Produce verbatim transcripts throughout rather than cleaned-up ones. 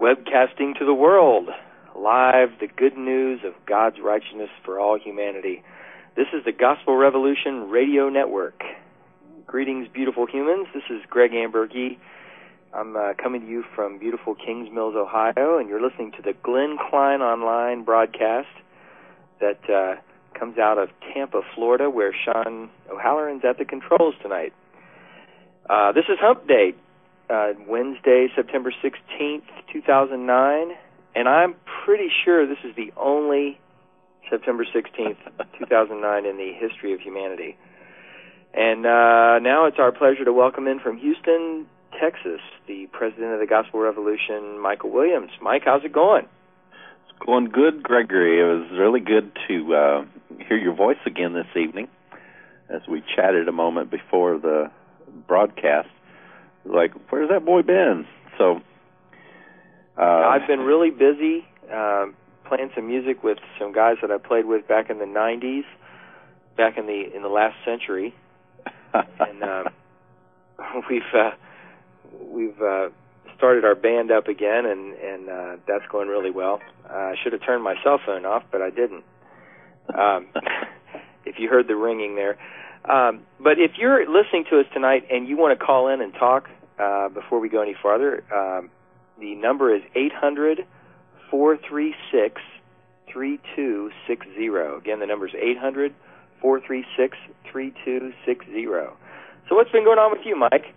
Webcasting to the world, live, the good news of God's righteousness for all humanity. This is the Gospel Revolution Radio Network. Greetings, beautiful humans. This is Greg Amberge. I'm uh, coming to you from beautiful Kings Mills, Ohio, and you're listening to the Glenn Klein Online broadcast that uh, comes out of Tampa, Florida, where Sean O'Halloran's at the controls tonight. Uh, this is Hump Day. Uh, Wednesday, September sixteenth, two thousand nine, and I'm pretty sure this is the only September sixteenth, two thousand nine in the history of humanity. And uh, now it's our pleasure to welcome in from Houston, Texas, the president of the Gospel Revolution, Michael Williams. Mike, how's it going? It's going good, Gregory. It was really good to uh, hear your voice again this evening as we chatted a moment before the broadcast. Like, where's that boy been? So, uh, I've been really busy uh, playing some music with some guys that I played with back in the nineties, back in the in the last century, and uh, we've uh, we've uh, started our band up again, and and uh, that's going really well. Uh, I should have turned my cell phone off, but I didn't. Um, if you heard the ringing there. Um, but if you're listening to us tonight and you want to call in and talk uh, before we go any farther, um, the number is eight hundred, four three six, three two six zero. Again, the number is eight hundred, four three six, three two six zero. So what's been going on with you, Mike?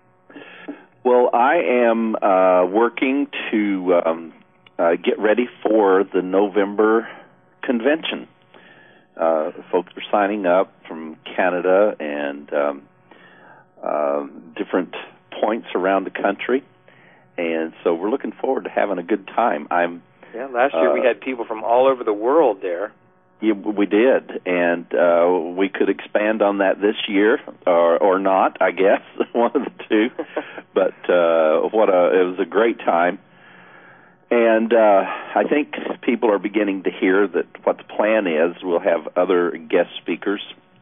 Well, I am uh, working to um, uh, get ready for the November convention. Uh, folks are signing up from Canada and um, uh, different points around the country, and so we're looking forward to having a good time. I'm yeah. Last year uh, we had people from all over the world there. Yeah, we did, and uh, we could expand on that this year, or or not, I guess, one of the two. But uh, what a it was a great time. And uh, I think people are beginning to hear that what the plan is. We'll have other guest speakers,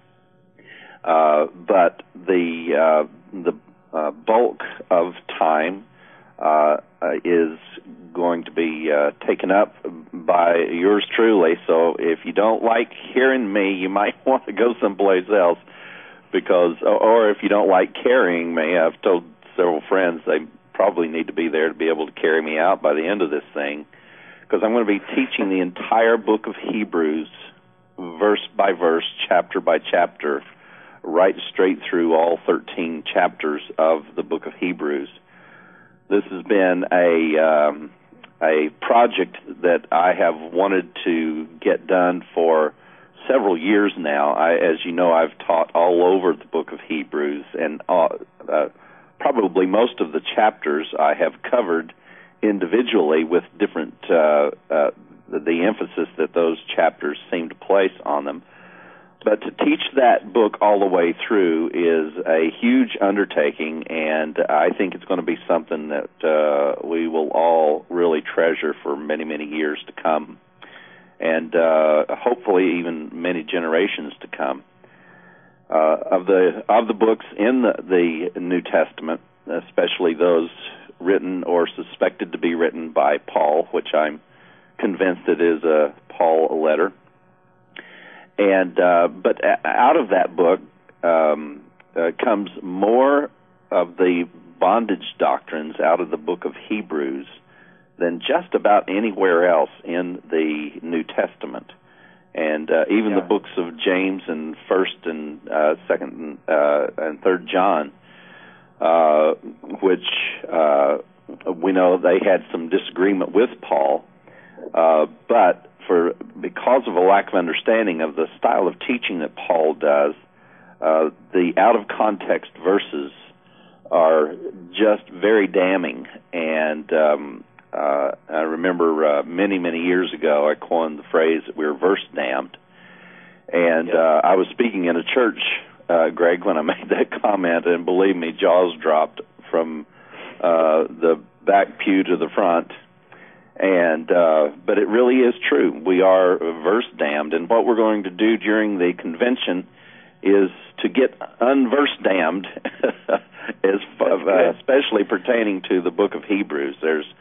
uh, but the uh, the uh, bulk of time uh, is going to be uh, taken up by yours truly. So if you don't like hearing me, you might want to go someplace else, because, or if you don't like carrying me, I've told several friends they probably need to be there to be able to carry me out by the end of this thing, because I'm going to be teaching the entire book of Hebrews, verse by verse, chapter by chapter, right straight through all thirteen chapters of the book of Hebrews. This has been a um, a project that I have wanted to get done for several years now. I, as you know, I've taught all over the book of Hebrews, and uh, uh, probably most of the chapters I have covered individually with different, uh, uh, the emphasis that those chapters seem to place on them. But to teach that book all the way through is a huge undertaking, and I think it's going to be something that uh, we will all really treasure for many, many years to come, and uh, hopefully even many generations to come. Uh, of the of the books in the, the New Testament, especially those written or suspected to be written by Paul, which I'm convinced it is a Paul letter. And uh, but out of that book um, uh, comes more of the bondage doctrines out of the book of Hebrews than just about anywhere else in the New Testament. And uh, even yeah. the books of James and First and uh, Second and, uh, and Third John, uh, which uh, we know they had some disagreement with Paul, uh, but for because of a lack of understanding of the style of teaching that Paul does, uh, the out of context verses are just very damning. And um, Uh, I remember uh, many, many years ago I coined the phrase that we were verse damned. And yep. uh, I was speaking in a church, uh, Greg, when I made that comment, and believe me, jaws dropped from uh, the back pew to the front. And uh, but it really is true. We are verse damned, and what we're going to do during the convention is to get unverse damned, as, uh, especially pertaining to the book of Hebrews. There's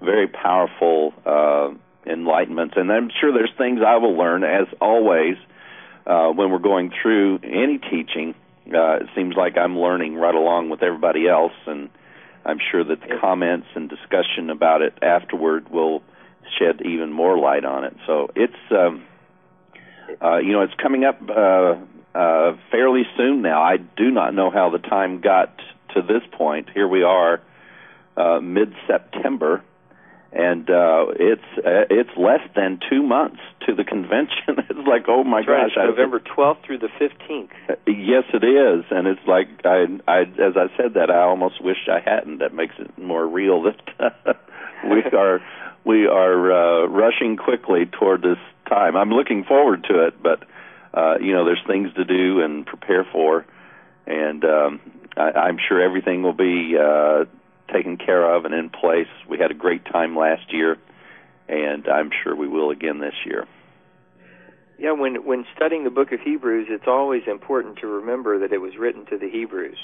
very powerful uh, enlightenments. And I'm sure there's things I will learn, as always, uh, when we're going through any teaching. Uh, it seems like I'm learning right along with everybody else, and I'm sure that the comments and discussion about it afterward will shed even more light on it. So it's, um, uh, you know, it's coming up uh, uh, fairly soon now. I do not know how the time got to this point. Here we are, uh, mid-September, and uh, it's uh, it's less than two months to the convention. It's like, oh my That's gosh! Right. November twelfth through the fifteenth. Yes, it is, and it's like I, I, as I said that, I almost wished I hadn't. That makes it more real that we are we are uh, rushing quickly toward this time. I'm looking forward to it, but uh, you know, there's things to do and prepare for, and um, I, I'm sure everything will be uh, taken care of and in place. We had a great time last year, and I'm sure we will again this year. Yeah, when when studying the book of Hebrews, it's always important to remember that it was written to the Hebrews.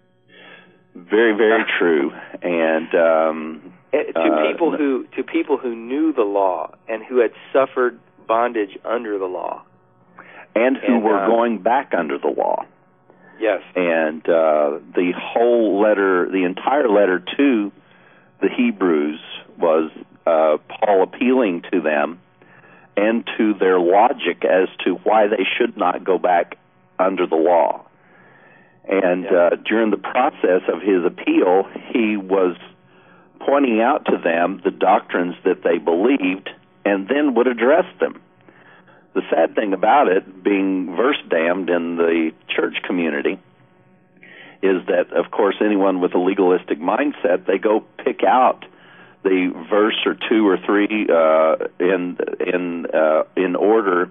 Very, very true. And um, to uh, people who to people who knew the law and who had suffered bondage under the law, and who and, were uh, going back under the law. Yes. And uh, the whole letter, the entire letter to the Hebrews was uh, Paul appealing to them and to their logic as to why they should not go back under the law. And yeah. uh, during the process of his appeal, he was pointing out to them the doctrines that they believed and then would address them. The sad thing about it, being verse damned in the church community, is that, of course, anyone with a legalistic mindset, they go pick out the verse or two or three uh, in in uh, in order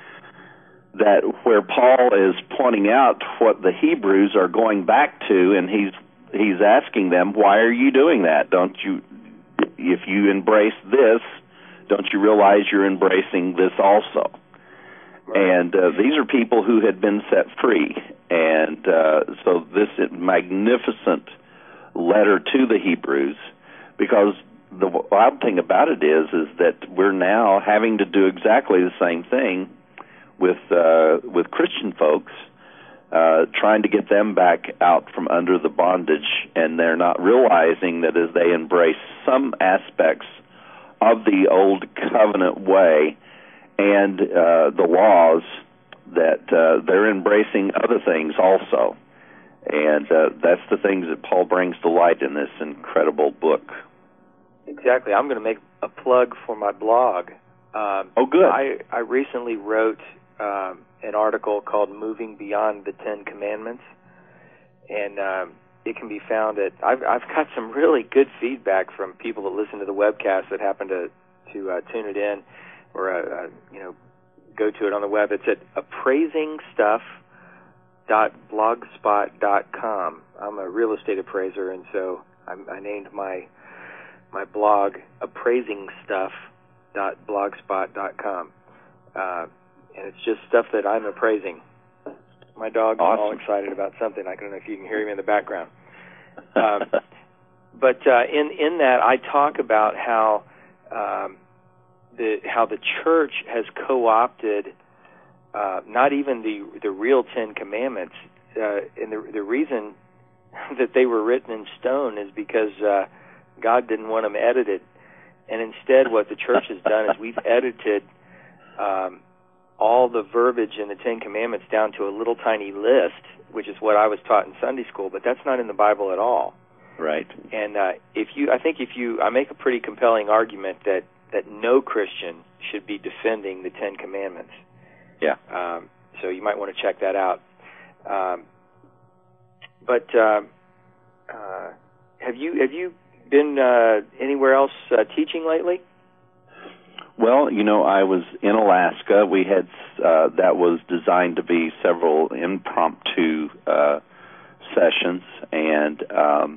that where Paul is pointing out what the Hebrews are going back to, and he's he's asking them, why are you doing that? Don't you, if you embrace this, don't you realize you're embracing this also? Right. And uh, these are people who had been set free, and uh, so this magnificent letter to the Hebrews, because the wild thing about it is, is that we're now having to do exactly the same thing with uh, with Christian folks, uh, trying to get them back out from under the bondage, and they're not realizing that as they embrace some aspects of the old covenant way and uh, the laws, that uh, they're embracing other things also. And uh, that's the things that Paul brings to light in this incredible book. Exactly. I'm going to make a plug for my blog. Um, oh, good. I, I recently wrote um, an article called Moving Beyond the Ten Commandments, and um, it can be found at, I've, I've got some really good feedback from people that listen to the webcast that happen to, to uh, tune it in or, uh, uh, you know, go to it on the web. It's at appraising stuff dot blogspot dot com. I'm a real estate appraiser, and so I, I named my my blog appraising stuff dot blogspot dot com. Uh, and it's just stuff that I'm appraising. My dog's awesome. all excited about something. I don't know if you can hear him in the background. Um, but uh, in in that, I talk about how um, the how the church has co-opted uh, not even the the real Ten Commandments, uh, and the the reason that they were written in stone is because uh, God didn't want them edited, and instead, what the church has done is we've edited um, all the verbiage in the Ten Commandments down to a little tiny list, which is what I was taught in Sunday school, but that's not in the Bible at all. Right. And uh, if you, I think if you, I make a pretty compelling argument that that no Christian should be defending the Ten Commandments. Yeah. Um, so you might want to check that out. Um, but uh, uh, have you have you been uh, anywhere else uh, teaching lately? Well, you know, I was in Alaska. We had uh, that was designed to be several impromptu uh, sessions, and um,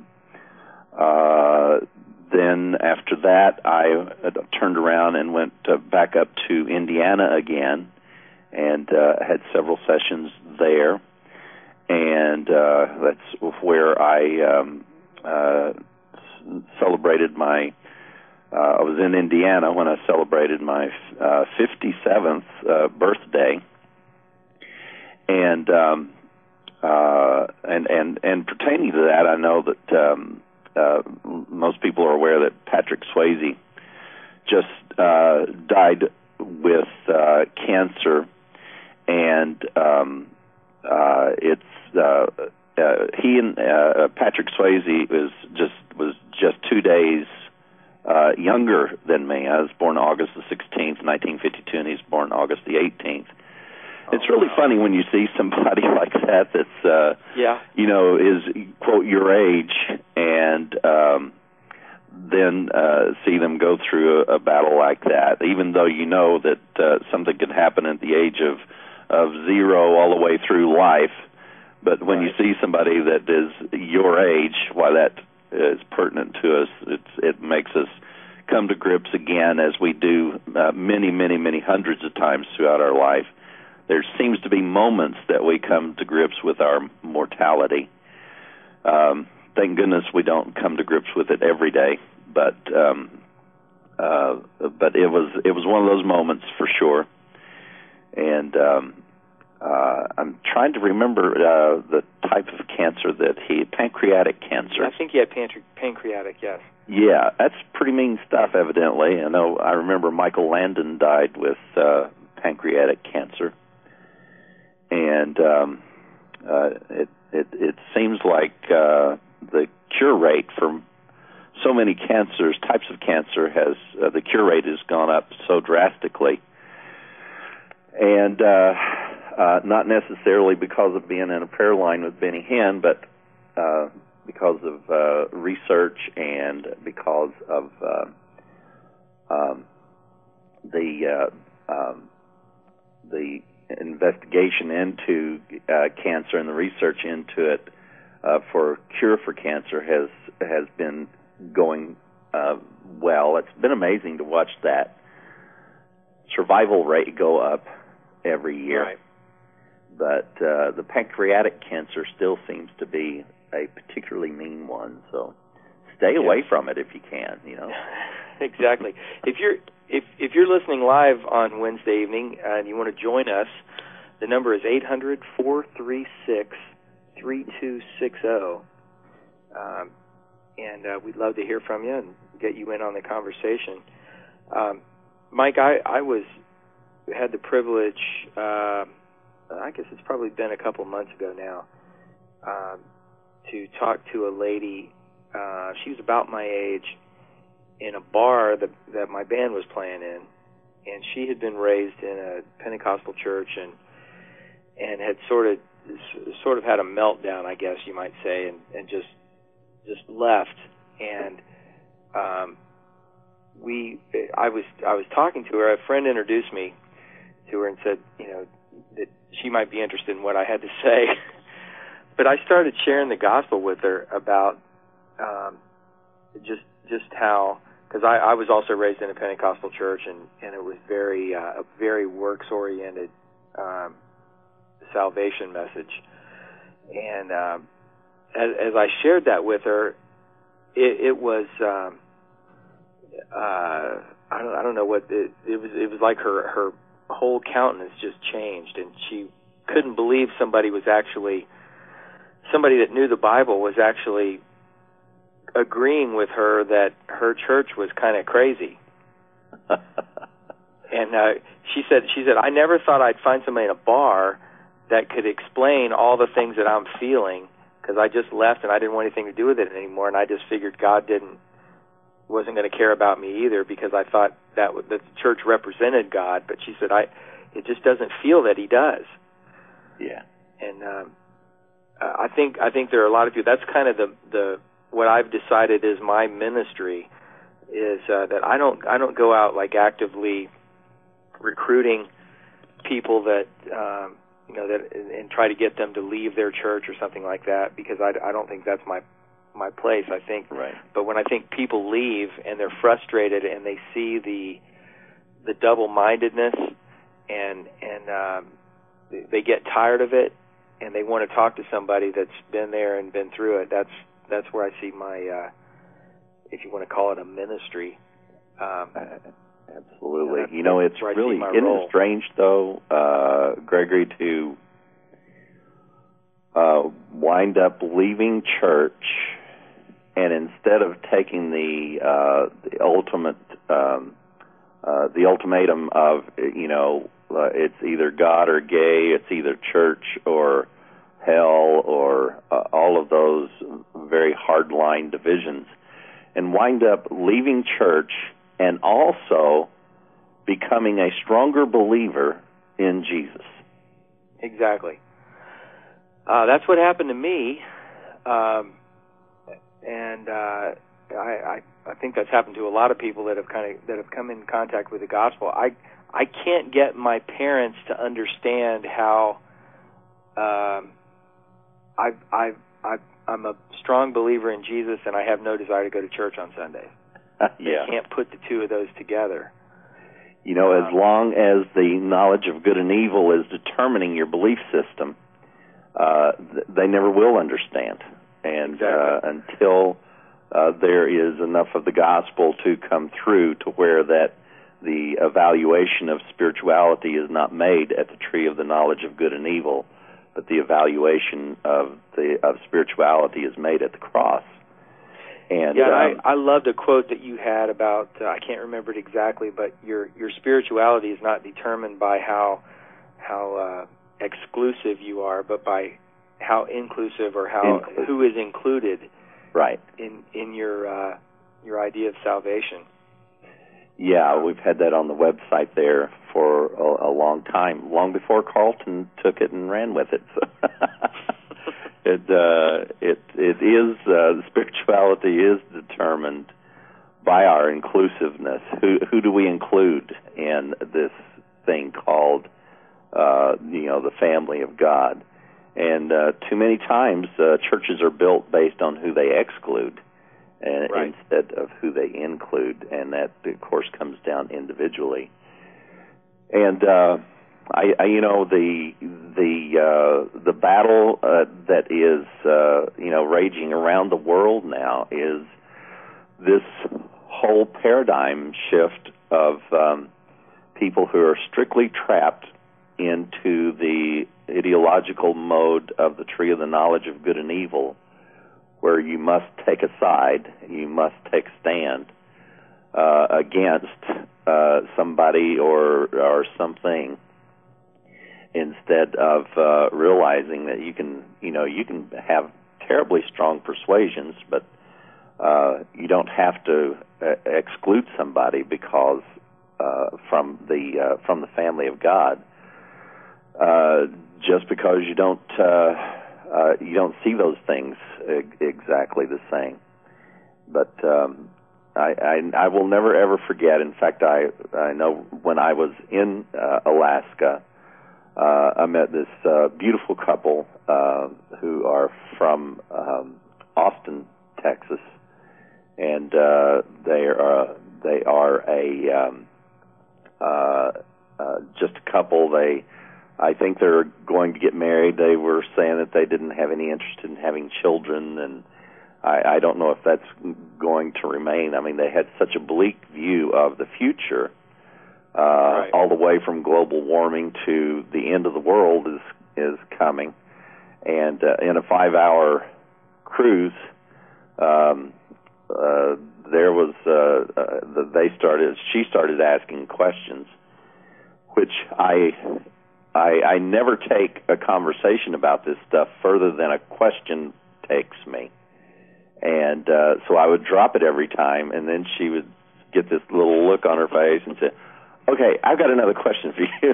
uh, then after that, I turned around and went uh, back up to Indiana again, and uh, had several sessions there, and uh, that's where I um, uh, celebrated my uh, I was in Indiana when I celebrated my uh, fifty-seventh uh, birthday, and um, uh, and and and pertaining to that, I know that um, uh, most people are aware that Patrick Swayze just uh, died with uh, cancer, and um, uh, it's uh, uh, he and uh, Patrick Swayze was just was just two days uh, younger than me. I was born August the sixteenth, nineteen fifty-two, and he's born August the eighteenth. Oh, it's really wow. funny when you see somebody like that that's uh, yeah. you know is quote your age, and um, then uh, see them go through a, a battle like that, even though you know that uh, something can happen at the age of of zero all the way through life. But when right. you see somebody that is your age, why that is pertinent to us, it's, it makes us come to grips again, as we do uh, many, many, many hundreds of times throughout our life. There seems to be moments that we come to grips with our mortality. Um, thank goodness we don't come to grips with it every day, but um, uh, but it was it was one of those moments for sure. And um, uh, I'm trying to remember uh, the type of cancer that he had, pancreatic cancer. I think he had pancre- pancreatic, yes. Yeah, that's pretty mean stuff, evidently. I know. I remember Michael Landon died with uh, pancreatic cancer, and um, uh, it, it it seems like uh, the cure rate for so many cancers, types of cancer, has uh, the cure rate has gone up so drastically. And uh, uh, not necessarily because of being in a prayer line with Benny Hinn, but uh, because of uh, research and because of uh, um, the uh, um, the investigation into uh, cancer and the research into it uh, for cure for cancer has has been going uh, well. It's been amazing to watch that survival rate go up every year. Right. But uh, the pancreatic cancer still seems to be a particularly mean one, so stay yes. away from it if you can, you know. Exactly. If you're if if you're listening live on Wednesday evening and you want to join us, the number is eight hundred, four three six, three two six zero. Um, and uh, we'd love to hear from you and get you in on the conversation. Um, Mike, I, I was had the privilege, uh, I guess it's probably been a couple months ago now, um, to talk to a lady. Uh, she was about my age in a bar that, that my band was playing in, and she had been raised in a Pentecostal church and and had sort of sort of had a meltdown, I guess you might say, and, and just just left. And um, we, I was I was talking to her. A friend introduced me to her and said, you know, that she might be interested in what I had to say. But I started sharing the gospel with her about um, just just how, because I, I was also raised in a Pentecostal church, and, and it was very uh, a very works oriented um, salvation message. And um, as, as I shared that with her, it, it was um, uh, I don't I don't know what it, it was. It was like her her whole countenance just changed, and she couldn't believe somebody was actually somebody that knew the Bible was actually agreeing with her that her church was kind of crazy. And uh, she said, she said, I never thought I'd find somebody in a bar that could explain all the things that I'm feeling, because I just left and I didn't want anything to do with it anymore, and I just figured God didn't wasn't going to care about me either, because I thought that w- that the church represented God. But she said, I it just doesn't feel that He does. Yeah. And um, I think I think there are a lot of people. That's kind of the the what I've decided is my ministry, is uh, that I don't I don't go out like actively recruiting people that um, you know that and try to get them to leave their church or something like that, because I, I don't think that's my my place. I think, right. But when I think people leave and they're frustrated and they see the the double-mindedness and and um, they get tired of it and they want to talk to somebody that's been there and been through it, that's that's where I see my, uh, if you want to call it a ministry, Um, Absolutely. Yeah, you know, it's really, isn't role. it strange, though, uh, Gregory, to uh, wind up leaving church, and instead of taking the, uh, the ultimate, um, uh, the ultimatum of, you know, uh, it's either God or gay, it's either church or hell, or uh, all of those very hard-line divisions, and wind up leaving church and also becoming a stronger believer in Jesus. Exactly. Uh, that's what happened to me, um, and uh, I, I, I think that's happened to a lot of people that have kind of that have come in contact with the gospel. I I can't get my parents to understand how um, I I I I'm a strong believer in Jesus, and I have no desire to go to church on Sundays. Yeah. They can't put the two of those together. You know, as long as the knowledge of good and evil is determining your belief system, uh, th- they never will understand. And exactly. uh, until uh, there is enough of the gospel to come through to where that the evaluation of spirituality is not made at the tree of the knowledge of good and evil, but the evaluation of the of spirituality is made at the cross. And, yeah, um, I, I loved a quote that you had about, uh, I can't remember it exactly, but your your spirituality is not determined by how how uh, exclusive you are, but by how inclusive or how inclusive. who is included right. in in your uh, your idea of salvation. Yeah, we've had that on the website there for a, a long time, long before Carlton took it and ran with it. So it uh, it it is uh, spirituality is determined by our inclusiveness. Who who do we include in this thing called uh, you know the family of God? And uh, too many times uh, churches are built based on who they exclude, and right. instead of who they include, and that of course comes down individually. And uh, I, I, you know, the the uh, the battle uh, that is uh, you know raging around the world now is this whole paradigm shift of um, people who are strictly trapped into the ideological mode of the tree of the knowledge of good and evil, where you must take a side, you must take a stand uh, against uh, somebody or or something, instead of uh, realizing that you can, you know, you can have terribly strong persuasions, but uh, you don't have to uh, exclude somebody because uh, from the uh, from the family of God, uh, just because you don't uh, uh, you don't see those things exactly the same. But um, I, I, I will never ever forget. In fact, I I know when I was in uh, Alaska, uh, I met this uh, beautiful couple uh, who are from um, Austin, Texas, and uh, they are they are a um, uh, uh, just a couple. They I think they're going to get married. They were saying that they didn't have any interest in having children, and I, I don't know if that's going to remain. I mean, they had such a bleak view of the future, uh, right. all the way from global warming to the end of the world is is coming. And uh, in a five-hour cruise, um, uh, there was uh, uh, they started. She started asking questions, which I. I, I never take a conversation about this stuff further than a question takes me. And uh, so I would drop it every time, and then she would get this little look on her face and say, okay, I've got another question for you.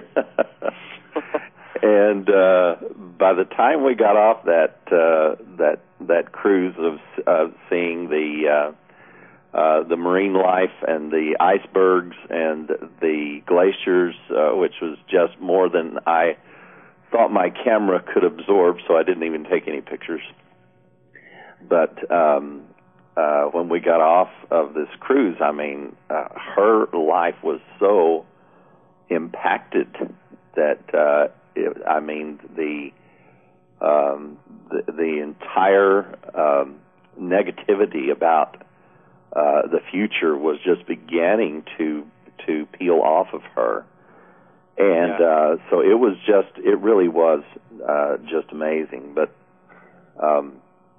And uh, by the time we got off that uh, that that cruise of uh, seeing the uh, uh, the marine life and the icebergs and the glaciers, uh, which was just more than I thought my camera could absorb, so I didn't even take any pictures. But um, uh, when we got off of this cruise, I mean, uh, her life was so impacted that, uh, it, I mean, the, um, the, the entire um, negativity about uh, the future was just beginning to to peel off of her. And yeah. uh, so it was just, it really was uh, just amazing. But um,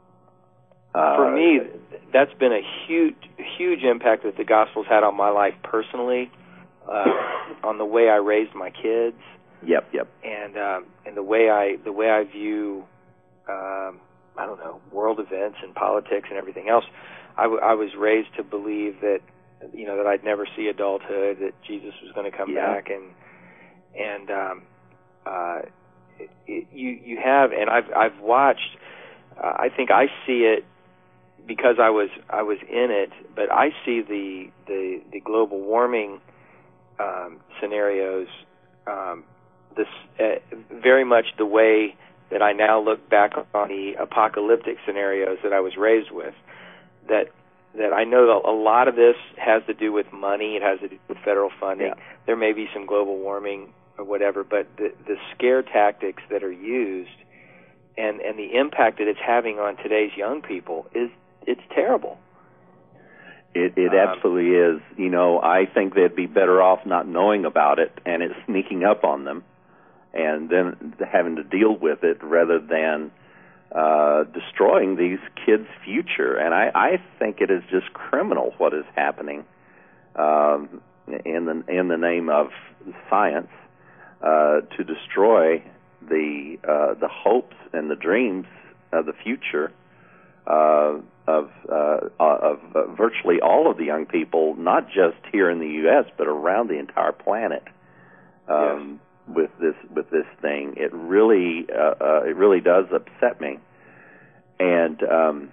uh, for me, that's been a huge, huge impact that the gospel's had on my life personally, uh, on the way I raised my kids. Yep, yep. And um, and the way I the way I view, um, I don't know, world events and politics and everything else. I, w- I was raised to believe that, you know, that I'd never see adulthood, that Jesus was going to come yeah. back, and and um, uh, it, it, you you have, and I've I've watched. Uh, I think I see it because I was I was in it, but I see the the, the global warming um, scenarios. Um, this uh, very much the way that I now look back on the apocalyptic scenarios that I was raised with. That that I know that a lot of this has to do with money. It has to do with federal funding. Yeah. There may be some global warming or whatever, but the, the scare tactics that are used and, and the impact that it's having on today's young people is it's terrible. It, it um, absolutely is. You know, I think they'd be better off not knowing about it and it sneaking up on them and then having to deal with it rather than uh, destroying these kids' future. And I, I think it is just criminal what is happening um, in the in the name of science uh, to destroy the uh, the hopes and the dreams of the future uh, of uh, of uh, virtually all of the young people, not just here in the U S but around the entire planet. Um, yes. With this with this thing, it really uh, uh, it really does upset me, and um,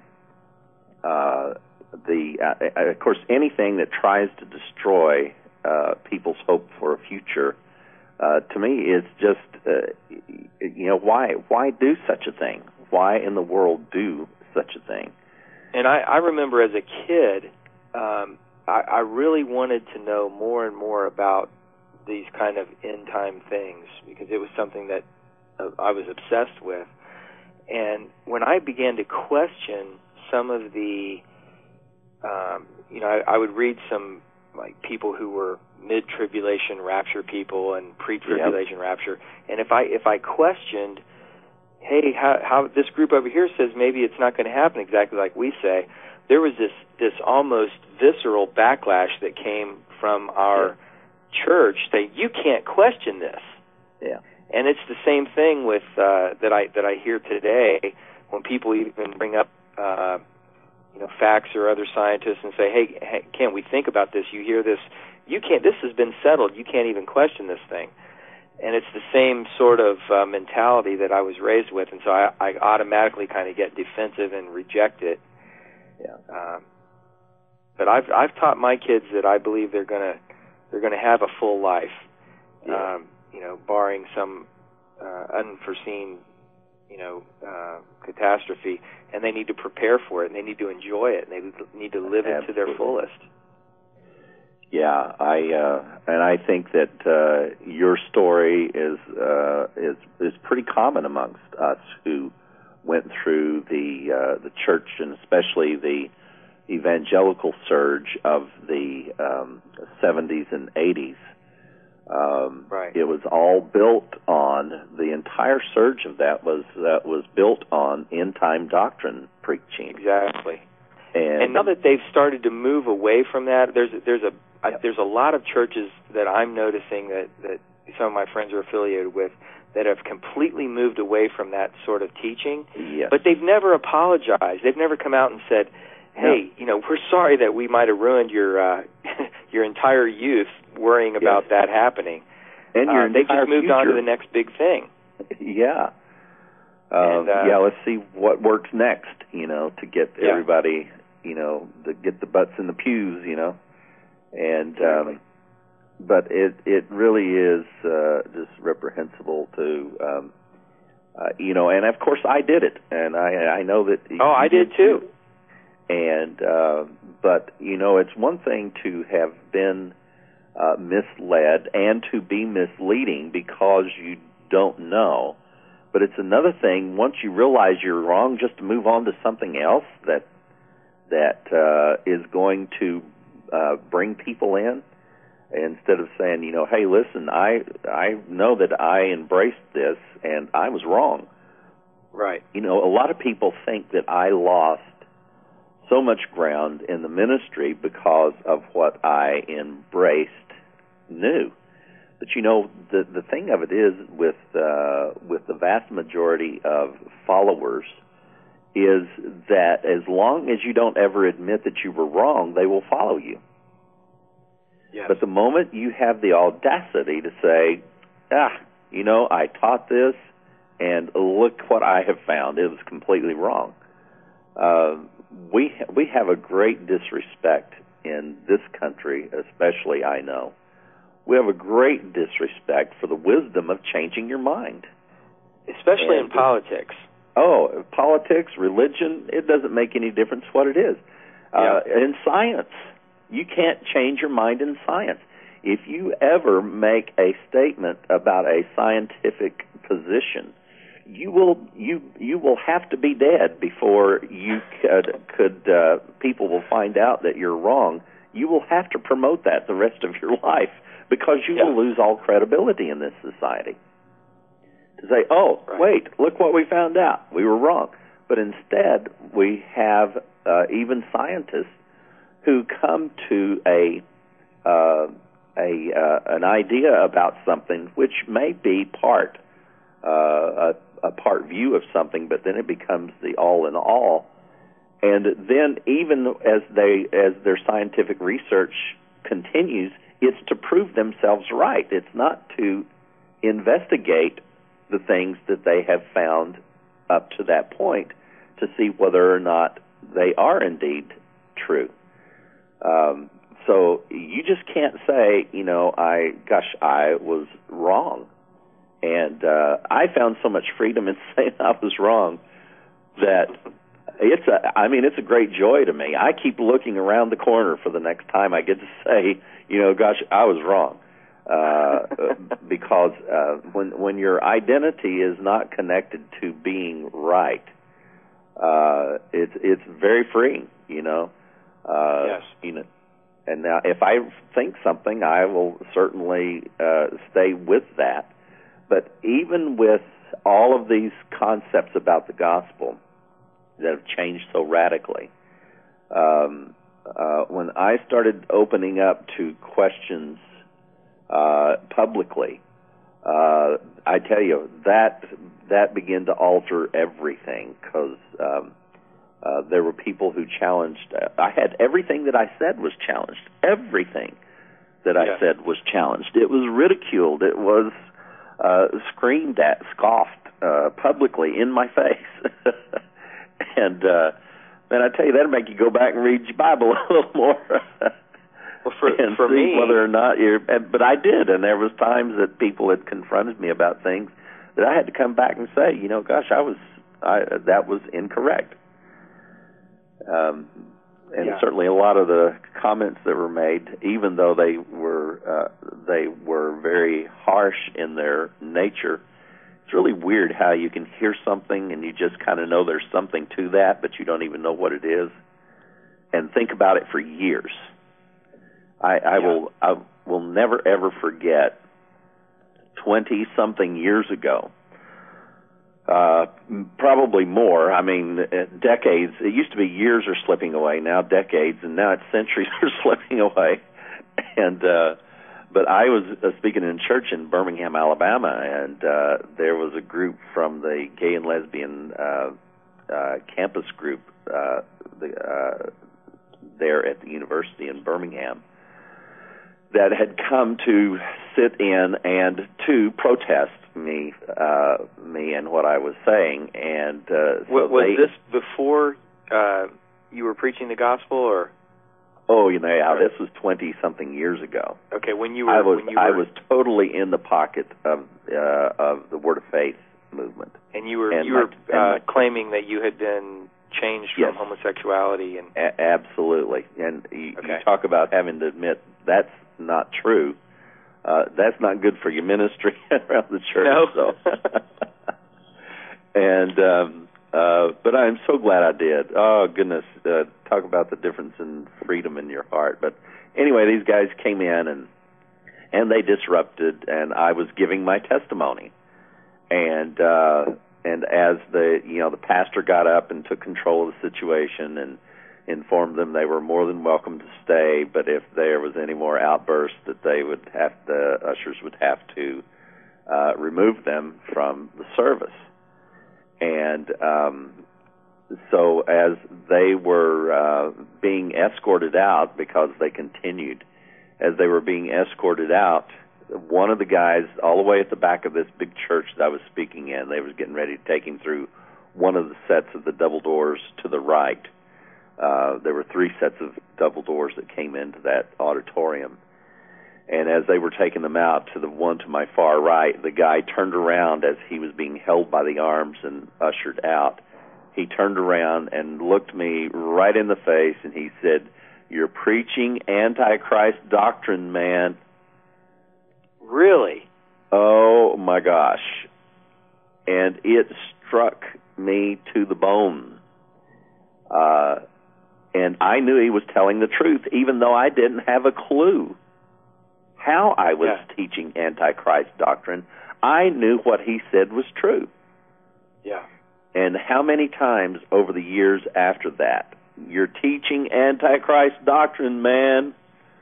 uh, the uh, of course anything that tries to destroy uh, people's hope for a future, uh, to me is just uh, you know why why do such a thing? Why in the world do such a thing? And I, I remember as a kid, um, I, I really wanted to know more and more about these kind of end-time things because it was something that uh, I was obsessed with. And when I began to question some of the, um, you know, I, I would read some like people who were mid-tribulation rapture people and pre-tribulation yep. rapture, and if I if I questioned, hey, how, how this group over here says maybe it's not going to happen exactly like we say, there was this this almost visceral backlash that came from our yeah. church saying you can't question this. Yeah. And it's the same thing with uh, that I that I hear today when people even bring up uh, you know facts or other scientists and say, hey, hey, can't we think about this? You hear this, you can't. This has been settled. You can't even question this thing. And it's the same sort of uh, mentality that I was raised with, and so I, I automatically kind of get defensive and reject it. Yeah. Um, but I've I've taught my kids that I believe they're gonna they're gonna have a full life. Yeah. Um, you know, barring some uh, unforeseen, you know, uh, catastrophe, and they need to prepare for it, and they need to enjoy it, and they need to live it to their fullest. Yeah, I uh, and I think that uh, your story is uh, is is pretty common amongst us who went through the uh, the church, and especially the evangelical surge of the um, seventies and eighties. Um, right. It was all built on the entire surge of that was that was built on end time doctrine preaching. Exactly. And, and now that they've started to move away from that, there's there's a I, there's a lot of churches that I'm noticing that that some of my friends are affiliated with that have completely moved away from that sort of teaching. Yes. But they've never apologized. They've never come out and said, hey, no. you know, we're sorry that we might have ruined your uh, your entire youth worrying about yes. that happening. And your uh, they just moved future. on to the next big thing. Yeah. Um, and, uh, yeah, let's see what works next, you know, to get yeah. everybody, you know, to get the butts in the pews, you know. And exactly. um, but it it really is uh, just reprehensible to, um, uh, you know, and of course I did it, and I I know that. Oh, I did, did too. too. And uh, but you know, it's one thing to have been uh, misled and to be misleading because you don't know, but it's another thing once you realize you're wrong just to move on to something else that that uh, is going to uh, bring people in, instead of saying, you know, hey, listen, I I know that I embraced this and I was wrong. Right. You know, a lot of people think that I lost so much ground in the ministry because of what I embraced new. But, you know, the the thing of it is with uh, with the vast majority of followers is that as long as you don't ever admit that you were wrong, they will follow you. Yes. But the moment you have the audacity to say, ah, you know, I taught this, and look what I have found, it was completely wrong. Uh, we we have a great disrespect in this country, especially I know. We have a great disrespect for the wisdom of changing your mind. Especially and, in politics. Oh, politics, religion, it doesn't make any difference what it is. Uh, yeah. In science, you can't change your mind in science. If you ever make a statement about a scientific position, you will you you will have to be dead before you could could uh, people will find out that you're wrong. You will have to promote that the rest of your life because you yeah. will lose all credibility in this society. To say, oh, right. wait, look what we found out. We were wrong. But instead, we have uh, even scientists who come to a uh, a uh, an idea about something which may be part uh, a, a part view of something, but then it becomes the all in all. And then, even as they as their scientific research continues, it's to prove themselves right. It's not to investigate the things that they have found up to that point to see whether or not they are indeed true. Um, so you just can't say, you know, I, gosh, I was wrong. And uh, I found so much freedom in saying I was wrong that it's a, I mean, it's a great joy to me. I keep looking around the corner for the next time I get to say, you know, gosh, I was wrong. Uh, because uh, when when your identity is not connected to being right, uh, it's it's very freeing, you know. Uh, yes. You know, and now if I think something, I will certainly uh, stay with that. But even with all of these concepts about the gospel that have changed so radically, um, uh, when I started opening up to questions uh, publicly, uh, I tell you, that that began to alter everything, because um, uh, there were people who challenged. Uh, I had everything that I said was challenged. Everything that I yes. said was challenged. It was ridiculed. It was uh, screamed at, scoffed uh, publicly in my face. And uh, man, I tell you, that'll make you go back and read your Bible a little more. Well, for, and for see me, whether or not you're. But I did, and there was times that people had confronted me about things that I had to come back and say, you know, gosh, I was, I, that was incorrect. Um, and yeah. certainly a lot of the comments that were made, even though they were uh, they were very harsh in their nature. It's really weird how you can hear something and you just kind of know there's something to that, but you don't even know what it is, and think about it for years. I, I yeah. will I will never ever forget twenty something years ago, uh, probably more. I mean, decades. It used to be years are slipping away. Now decades, and now it's centuries are slipping away. And uh, but I was uh, speaking in church in Birmingham, Alabama, and uh, there was a group from the gay and lesbian uh, uh, campus group uh, the, uh, there at the university in Birmingham that had come to sit in and to protest me, uh, me and what I was saying. And uh, so was they, this before uh, you were preaching the gospel, or? Oh, you know, yeah, this was twenty something years ago. Okay, when you were, I was, when you were, I was totally in the pocket of uh, of the Word of Faith movement. And you were, and you my, were uh, my, claiming that you had been changed yes. from homosexuality, and A- absolutely. And you, okay. you talk about having to admit that's not true. Uh, that's not good for your ministry around the church. No. So. and um, Uh, but I'm so glad I did. Oh, goodness. Uh, talk about the difference in freedom in your heart. But anyway, these guys came in, and and they disrupted, and I was giving my testimony. And uh, and as the, you know, the pastor got up and took control of the situation and informed them they were more than welcome to stay, but if there was any more outbursts, that they would have, the ushers would have to uh, remove them from the service. And um, so as they were uh, being escorted out, because they continued, as they were being escorted out, one of the guys all the way at the back of this big church that I was speaking in, they was getting ready to take him through one of the sets of the double doors to the right. Uh, there were three sets of double doors that came into that auditorium. And as they were taking them out to the one to my far right, the guy turned around as he was being held by the arms and ushered out. He turned around and looked me right in the face, and he said, "You're preaching Antichrist doctrine, man." Really? Oh, my gosh. And it struck me to the bone. Uh, and I knew he was telling the truth, even though I didn't have a clue how I was yeah. teaching Antichrist doctrine. I knew what he said was true. Yeah. And how many times over the years after that, "You're teaching Antichrist doctrine, man."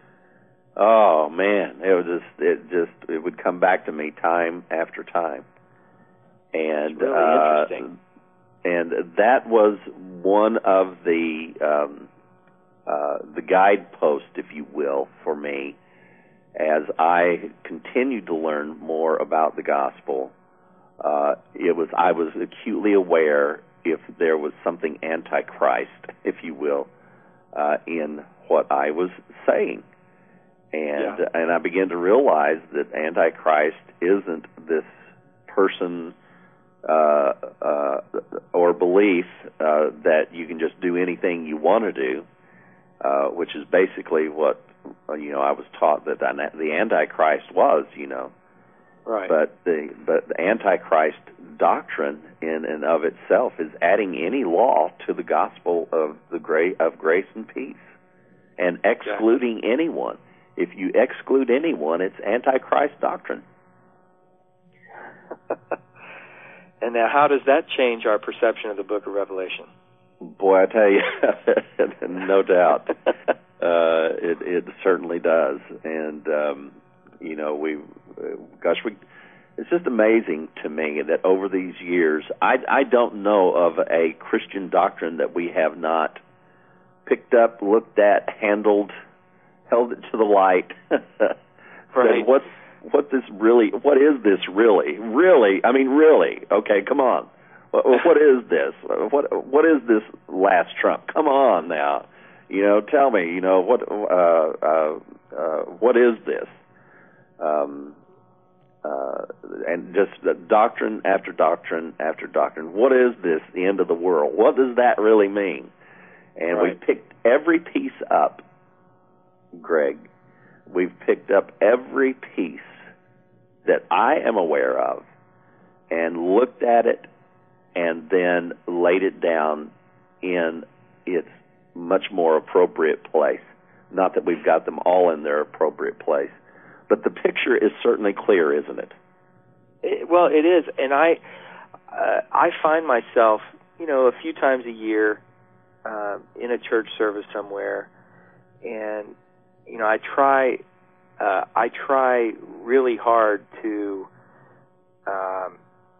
Oh man, it was just it just it would come back to me time after time. And That's really uh, interesting. And that was one of the um, uh, the guideposts, if you will, for me, as I continued to learn more about the gospel. Uh, it was I was acutely aware if there was something antichrist, if you will, uh, in what I was saying, and yeah. and I began to realize that Antichrist isn't this person uh, uh, or belief uh, that you can just do anything you want to do, uh, which is basically what. You know, I was taught that the Antichrist was, you know, right. But the but the Antichrist doctrine in and of itself is adding any law to the gospel of the grace of grace and peace, and excluding exactly. anyone. If you exclude anyone, it's Antichrist doctrine. And now, how does that change our perception of the Book of Revelation? Boy, I tell you, no doubt. Uh, it, it certainly does, and um, you know, we, uh, gosh, we. It's just amazing to me that over these years, I, I don't know of a Christian doctrine that we have not picked up, looked at, handled, held it to the light. Right. What what this really? What is this really? Really? I mean, really? Okay, come on. What, what is this? What what is this last trump? Come on now. You know, tell me, you know, what uh, uh, uh, what is this? Um, uh, and just the doctrine after doctrine after doctrine. What is this, the end of the world? What does that really mean? And right. we've picked every piece up, Greg. We've picked up every piece that I am aware of and looked at it and then laid it down in its much more appropriate place. Not that we've got them all in their appropriate place, but the picture is certainly clear, isn't it? it well, it is, and I uh, I find myself, you know, a few times a year uh, in a church service somewhere, and you know, I try uh, I try really hard to um,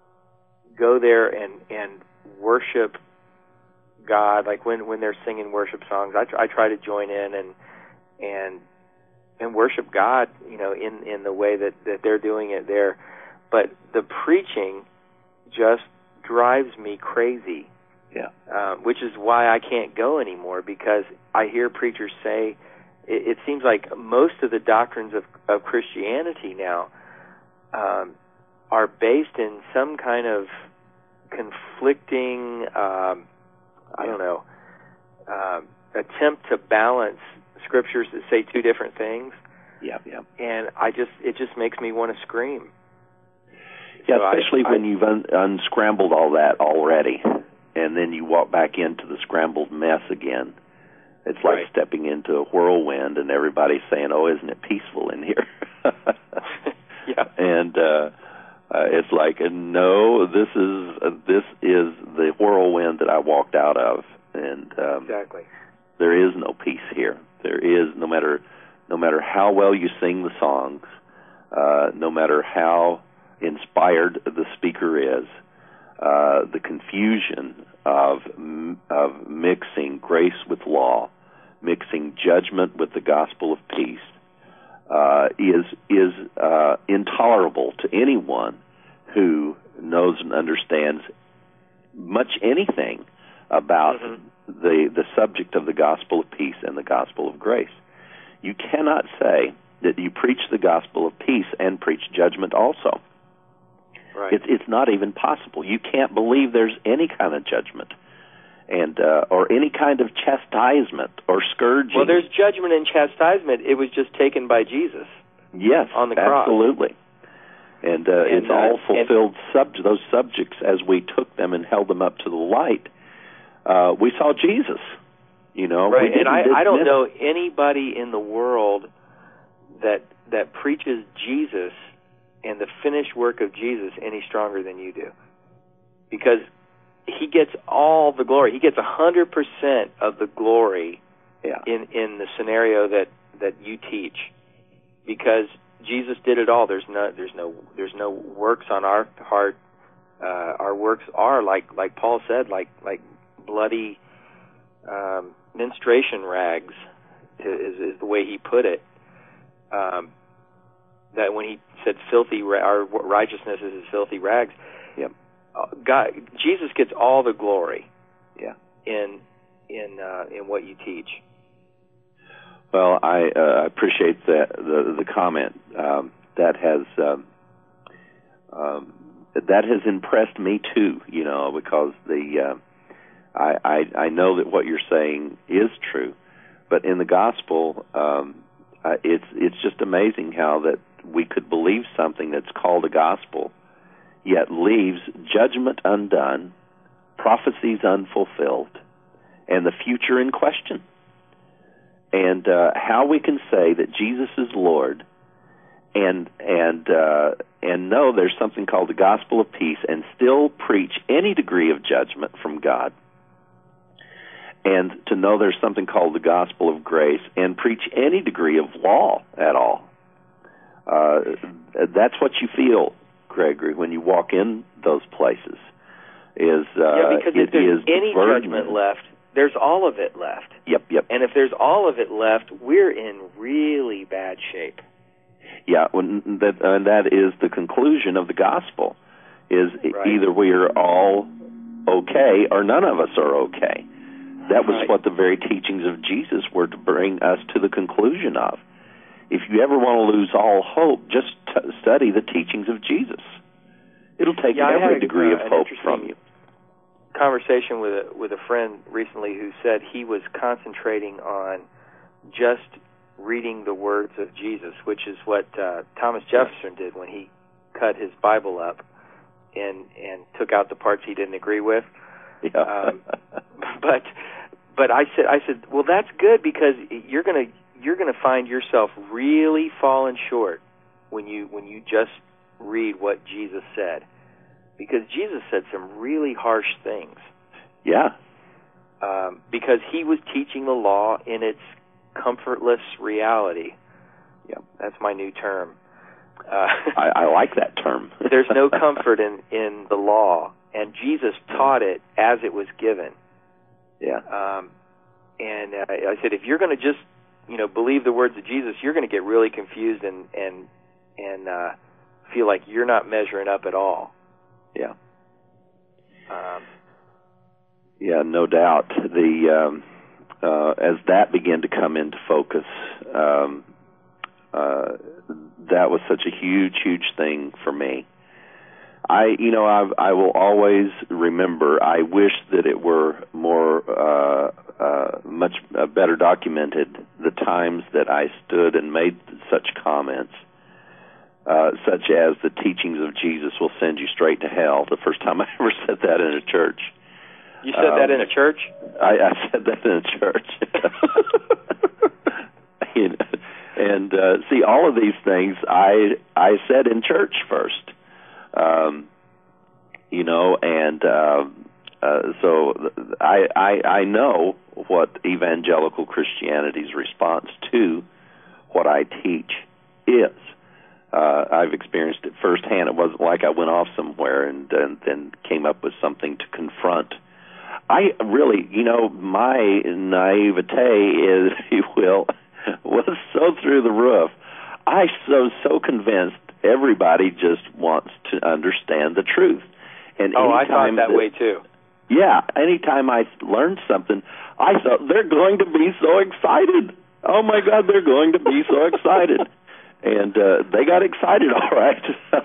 go there and and worship God, like when, when they're singing worship songs, I, I try to join in and and and worship God, you know, in, in the way that, that they're doing it there. But the preaching just drives me crazy. Yeah. Uh, which is why I can't go anymore, because I hear preachers say, it, it seems like most of the doctrines of, of Christianity now um, are based in some kind of conflicting um I don't know, uh, attempt to balance scriptures that say two different things. Yeah, yeah. And I just, it just makes me want to scream. Yeah, so especially I, when I, you've un- unscrambled all that already, and then you walk back into the scrambled mess again. It's like right. stepping into a whirlwind, and everybody's saying, "Oh, isn't it peaceful in here?" yeah. And uh, uh, it's like, no, this is uh, this is the whirlwind that I walked out of, and um, exactly. there is no peace here. There is, no matter no matter how well you sing the songs, uh, no matter how inspired the speaker is, uh, the confusion of of mixing grace with law, mixing judgment with the gospel of peace, uh, is is uh, intolerable to anyone who knows and understands much anything about mm-hmm. the the subject of the gospel of peace and the gospel of grace. You cannot say that you preach the gospel of peace and preach judgment also. Right. It's it's not even possible. You can't believe there's any kind of judgment, and uh, or any kind of chastisement or scourging. Well, there's judgment and chastisement. It was just taken by Jesus. Yes, on the cross. Absolutely. And, uh, and it's uh, all fulfilled. Sub- those subjects, as we took them and held them up to the light, uh, we saw Jesus. You know, right? We and I, I don't know anybody in the world that that preaches Jesus and the finished work of Jesus any stronger than you do, because he gets all the glory. He gets a hundred percent of the glory yeah. in in the scenario that, that you teach, because Jesus did it all. There's no there's no there's no works on our part. Uh, our works are like like Paul said, like like bloody um, menstruation rags, is, is the way he put it. Um, that when he said filthy, our righteousness is as filthy rags. Yep. Uh, God, Jesus gets all the glory. Yeah. In in uh, in what you teach. Well, I uh, appreciate the the, the comment. Um, that has um, um, that has impressed me too. You know, because the uh, I, I I know that what you're saying is true, but in the gospel, um, uh, it's it's just amazing how that we could believe something that's called a gospel, yet leaves judgment undone, prophecies unfulfilled, and the future in question. And uh, how we can say that Jesus is Lord, and and uh, and know there's something called the gospel of peace, and still preach any degree of judgment from God, and to know there's something called the gospel of grace, and preach any degree of law at all. Uh, that's what you feel, Gregory, when you walk in those places. Is uh, yeah, because if it there's is any burden. judgment left, there's all of it left. Yep, yep. And if there's all of it left, we're in really bad shape. Yeah, when that, and that is the conclusion of the gospel, is right. either we are all okay or none of us are okay. That was right. what the very teachings of Jesus were to bring us to the conclusion of. If you ever want to lose all hope, just t- study the teachings of Jesus. It'll take yeah, every a, degree uh, of hope from you. Conversation with a, with a friend recently who said he was concentrating on just reading the words of Jesus, which is what uh, Thomas Jefferson did when he cut his Bible up and and took out the parts he didn't agree with. Yeah. um, but but I said I said well, that's good, because you're gonna you're gonna find yourself really falling short when you when you just read what Jesus said. Because Jesus said some really harsh things. Yeah. Um, because he was teaching the law in its comfortless reality. Yeah, that's my new term. Uh, I, I like that term. There's no comfort in, in the law, and Jesus taught it as it was given. Yeah. Um, and uh, I said, if you're going to just, you know, believe the words of Jesus, you're going to get really confused and and and uh, feel like you're not measuring up at all. Yeah. Um, yeah, no doubt. The um, uh, as that began to come into focus, um, uh, that was such a huge, huge thing for me. I, you know, I, I will always remember. I wish that it were more, uh, uh, much uh, better documented, the times that I stood and made such comments. Uh, such as the teachings of Jesus will send you straight to hell. The first time I ever said that in a church, You said um, that in a church? I, I said that in a church. and uh, see, all of these things I I said in church first. Um, you know, and uh, uh, so I, I I know what evangelical Christianity's response to what I teach is. Uh, I've experienced it firsthand. It wasn't like I went off somewhere and, and then came up with something to confront. I really, you know, my naivete is, if you will, was so through the roof. I so so convinced everybody just wants to understand the truth. And oh, I thought that, that way too. Yeah, anytime I learned something, I thought they're going to be so excited. Oh my God, they're going to be so excited. And uh, they got excited, all right.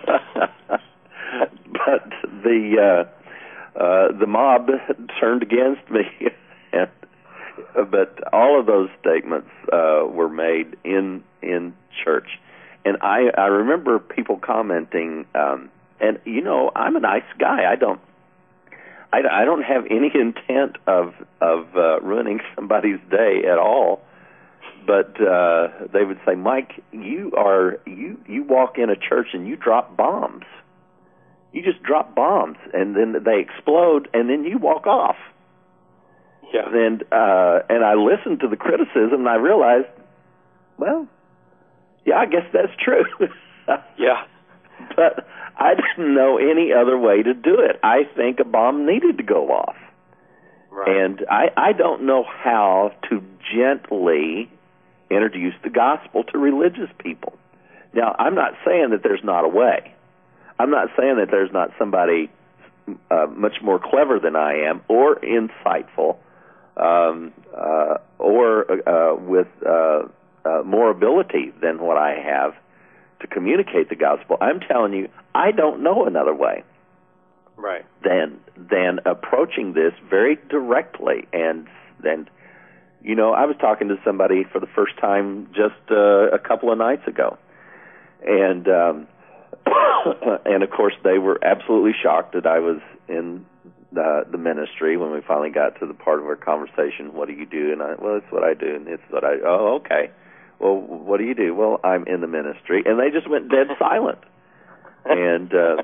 But the uh, uh, the mob turned against me. and, but all of those statements uh, were made in in church. And I, I remember people commenting, um, and, you know, I'm a nice guy. I don't I, I don't have any intent of, of uh, ruining somebody's day at all. But uh, they would say, Mike, you are you, you walk in a church and you drop bombs. You just drop bombs, and then they explode, and then you walk off. Yeah. And uh, and I listened to the criticism, and I realized, well, yeah, I guess that's true. Yeah. But I didn't know any other way to do it. I think a bomb needed to go off. Right. And I, I don't know how to gently introduce the gospel to religious people. Now, I'm not saying that there's not a way. I'm not saying that there's not somebody uh, much more clever than I am, or insightful, um, uh, or uh, with uh, uh, more ability than what I have to communicate the gospel. I'm telling you, I don't know another way. Right. Than than approaching this very directly. And and you know, I was talking to somebody for the first time just uh, a couple of nights ago, and um, and of course they were absolutely shocked that I was in the, the ministry. When we finally got to the part of our conversation, what do you do? And I, well, it's what I do, and it's what I. Oh, okay. Well, what do you do? Well, I'm in the ministry, and they just went dead silent, and. Uh,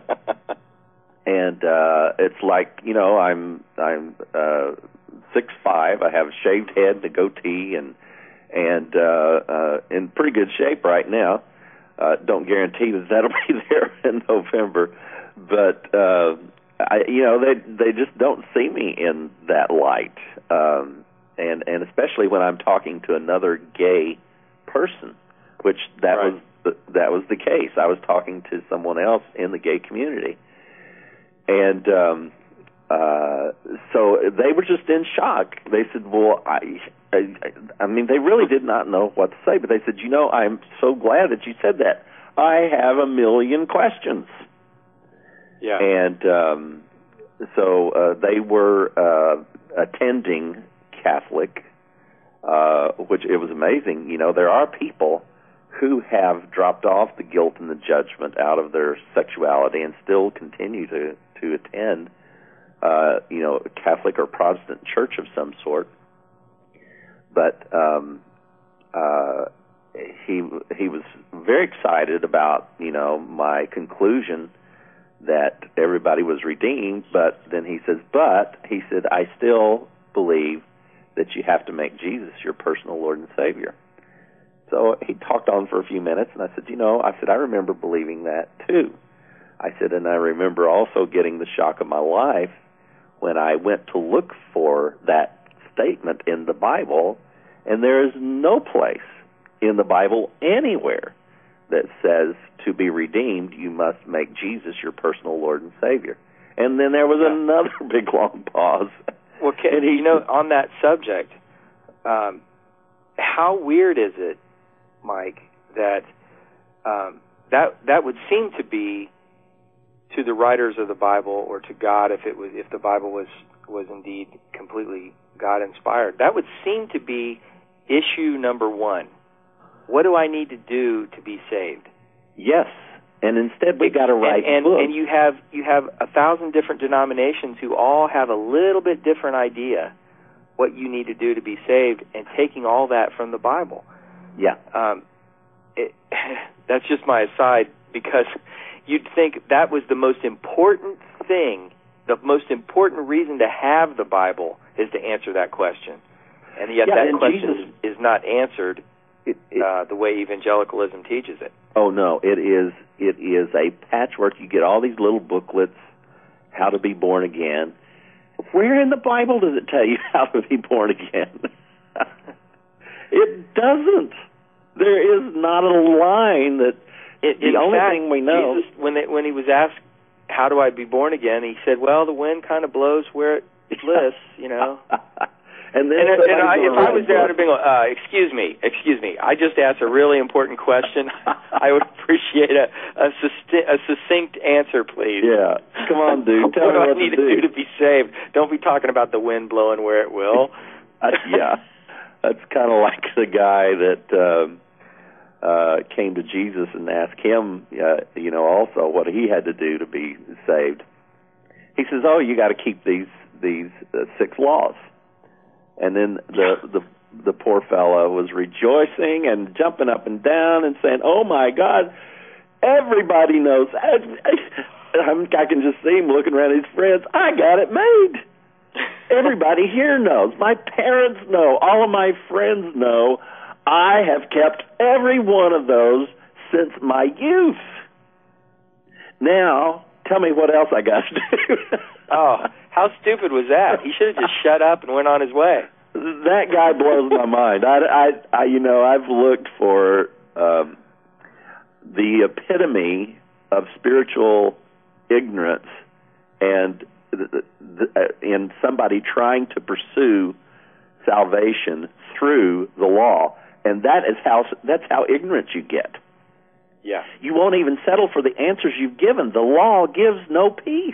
And uh, it's like, you know, I'm I'm uh, six five. I have a shaved head and a goatee, and and uh, uh, in pretty good shape right now. Uh, don't guarantee that that'll be there in November, but uh, I, you know, they they just don't see me in that light, um, and and especially when I'm talking to another gay person, which that right. was the, that was the case. I was talking to someone else in the gay community. And um, uh, so they were just in shock. They said, well, I, I, I mean, they really did not know what to say, but they said, you know, I'm so glad that you said that. I have a million questions. Yeah. And um, so uh, they were uh, attending Catholic, uh, which it was amazing. You know, there are people who have dropped off the guilt and the judgment out of their sexuality and still continue to to attend, uh, you know, a Catholic or Protestant church of some sort. But um, uh, he he was very excited about, you know, my conclusion that everybody was redeemed. But then he says, but he said, I still believe that you have to make Jesus your personal Lord and Savior. So he talked on for a few minutes, and I said, you know, I said, I remember believing that too. I said, and I remember also getting the shock of my life when I went to look for that statement in the Bible, and there is no place in the Bible anywhere that says to be redeemed, you must make Jesus your personal Lord and Savior. And then there was yeah. another big long pause. Well, can, and he, you know, on that subject, um, how weird is it, Mike, that um, that that would seem to be to the writers of the Bible, or to God, if it was if the Bible was was indeed completely God inspired, that would seem to be issue number one. What do I need to do to be saved? Yes, And instead, we got to write and, and, books. and you have you have a thousand different denominations who all have a little bit different idea what you need to do to be saved, and taking all that from the Bible. Yeah. Um, it, that's just my aside, because you'd think that was the most important thing, the most important reason to have the Bible is to answer that question. And yet yeah, that and question Jesus, is not answered it, it, uh, the way evangelicalism teaches it. Oh, no, it is it is a patchwork. You get all these little booklets, how to be born again. Where in the Bible does it tell you how to be born again? It doesn't. There is not a line that... It, the only fact, thing we know... Jesus, when, they, when he was asked, how do I be born again, he said, well, the wind kind of blows where it lists, you know. And then and, and I, if I was there, I'd have been going, uh, excuse me, excuse me, I just asked a really important question. I would appreciate a, a, susti- a succinct answer, please. Yeah. Come on, dude. Tell what me do what I need to do. to do to be saved? Don't be talking about the wind blowing where it will. uh, yeah. That's kind of like the guy that um, uh, came to Jesus and asked him, uh, you know, also what he had to do to be saved. He says, oh, you got to keep these, these uh, six laws. And then the, the the poor fellow was rejoicing and jumping up and down and saying, "Oh my God, everybody knows." I, I, I can just see him looking around at his friends. I got it made. Everybody here knows. My parents know. All of my friends know. I have kept every one of those since my youth. Now, tell me what else I got to do. Oh, how stupid was that? He should have just shut up and went on his way. That guy blows my mind. I, I, I, you know, I've looked for um, the epitome of spiritual ignorance, and th- th- in somebody trying to pursue salvation through the law, and that is how that's how ignorant you get. Yeah, you won't even settle for the answers you've given. The law gives no peace.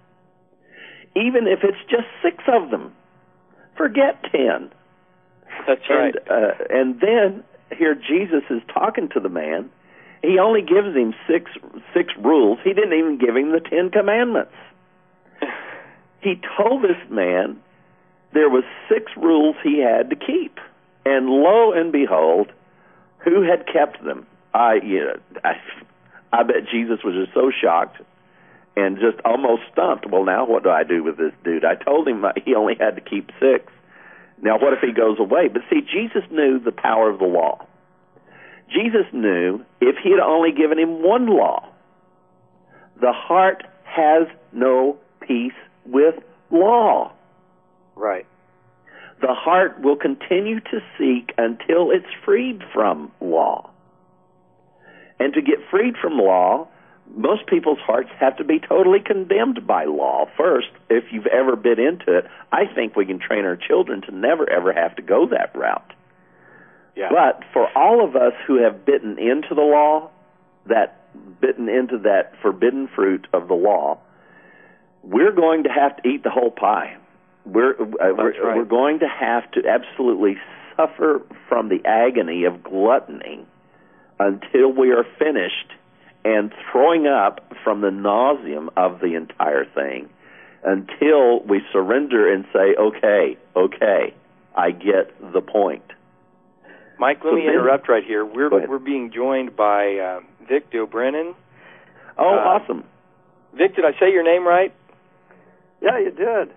Even if it's just six of them. Forget ten. That's right. And, uh, and then, here Jesus is talking to the man. He only gives him six six rules. He didn't even give him the Ten Commandments. He told this man there was six rules he had to keep. And lo and behold, who had kept them? I, you know, I, I bet Jesus was just so shocked and just almost stumped. Well, now what do I do with this dude? I told him he only had to keep six. Now, what if he goes away? But see, Jesus knew the power of the law. Jesus knew if he had only given him one law, the heart has no peace with law. Right. The heart will continue to seek until it's freed from law. And to get freed from law, most people's hearts have to be totally condemned by law first. If you've ever been into it, I think we can train our children to never, ever have to go that route. Yeah. But for all of us who have bitten into the law, that bitten into that forbidden fruit of the law, we're going to have to eat the whole pie. We're, uh, we're, right. we're going to have to absolutely suffer from the agony of gluttony until we are finished and throwing up from the nauseum of the entire thing, until we surrender and say, okay, okay, I get the point. Mike, let so me then, interrupt right here. We're we're being joined by uh, Vic Dobrynin. Oh, uh, awesome. Vic, did I say your name right? Yeah, you did.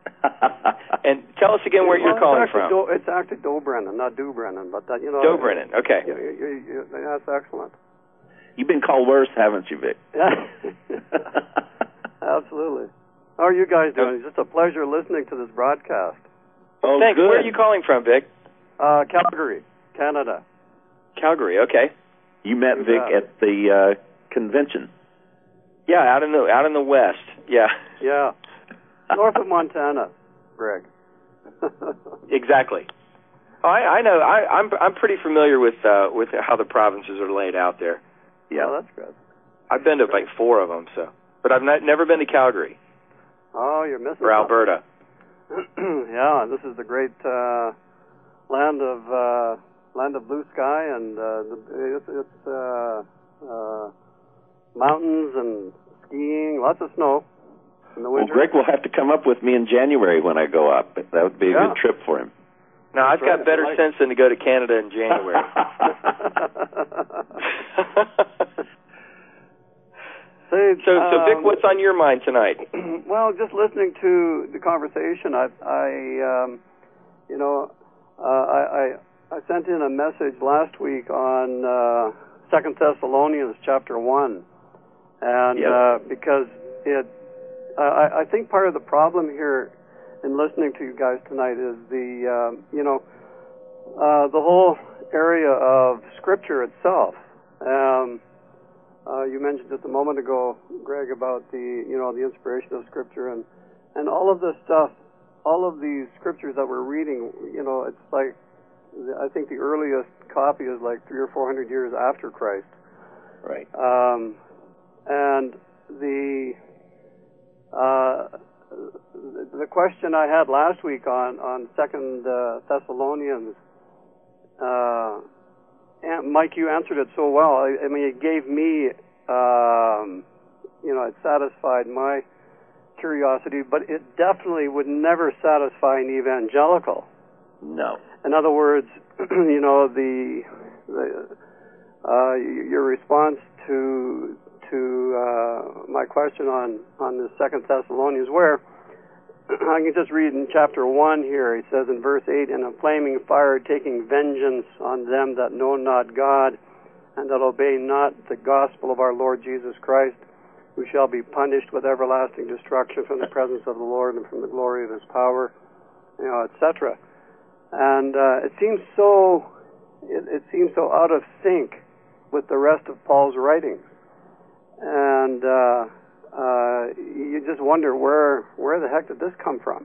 And tell us again where well, you're calling it's from. Do, it's actually Dobrynin, not Dobrynin, but that, you know. Dobrynin, okay. You, you, you, that's excellent. You've been called worse, haven't you, Vic? Yeah. Absolutely. How are you guys doing? It's just a pleasure listening to this broadcast. Oh, thanks. good. Where are you calling from, Vic? Uh, Calgary, Canada. Calgary, okay. You met You Vic bet. at the uh, convention. Yeah, out in the out in the west. Yeah. Yeah. North of Montana, Greg. Exactly. Oh, I, I know. I, I'm I'm pretty familiar with uh, with how the provinces are laid out there. Yeah, oh, that's good. I've been to like four of them, so, but I've not, never been to Calgary. Oh, you're missing. Or Alberta. Yeah, this is the great uh, land of uh, land of blue sky, and uh, the, it's, it's uh, uh, mountains and skiing, lots of snow in the winter. Well, Greg will have to come up with me in January when I go up. That would be a yeah. good trip for him. No, I've right. got better like sense than to go to Canada in January. Say, so, so Vic, um, what's on your mind tonight? Well, just listening to the conversation, I, I um, you know, uh, I, I, I sent in a message last week on uh, Second Thessalonians chapter one, and yep. uh, because it, I, I think part of the problem here in listening to you guys tonight is the, um, you know, uh, the whole area of Scripture itself. Um, uh, you mentioned just a moment ago, Greg, about the, you know, the inspiration of Scripture and, and all of this stuff, all of these Scriptures that we're reading, you know, it's like, I think the earliest copy is like three or four hundred years after Christ. Right. Um, and the, uh, the question I had last week on on Second uh, Thessalonians, uh, and Mike, you answered it so well. I, I mean, it gave me, um, you know, it satisfied my curiosity, but it definitely would never satisfy an evangelical. No. In other words, you know, the, the uh, your response to to uh, my question on on the Second Thessalonians, where I can just read in chapter one here. He says in verse eight, "In a flaming fire, taking vengeance on them that know not God, and that obey not the gospel of our Lord Jesus Christ, who shall be punished with everlasting destruction from the presence of the Lord and from the glory of His power," you know, et cetera. And uh, it seems so, it, it seems so out of sync with the rest of Paul's writings, and uh, uh, you just wonder where where the heck did this come from?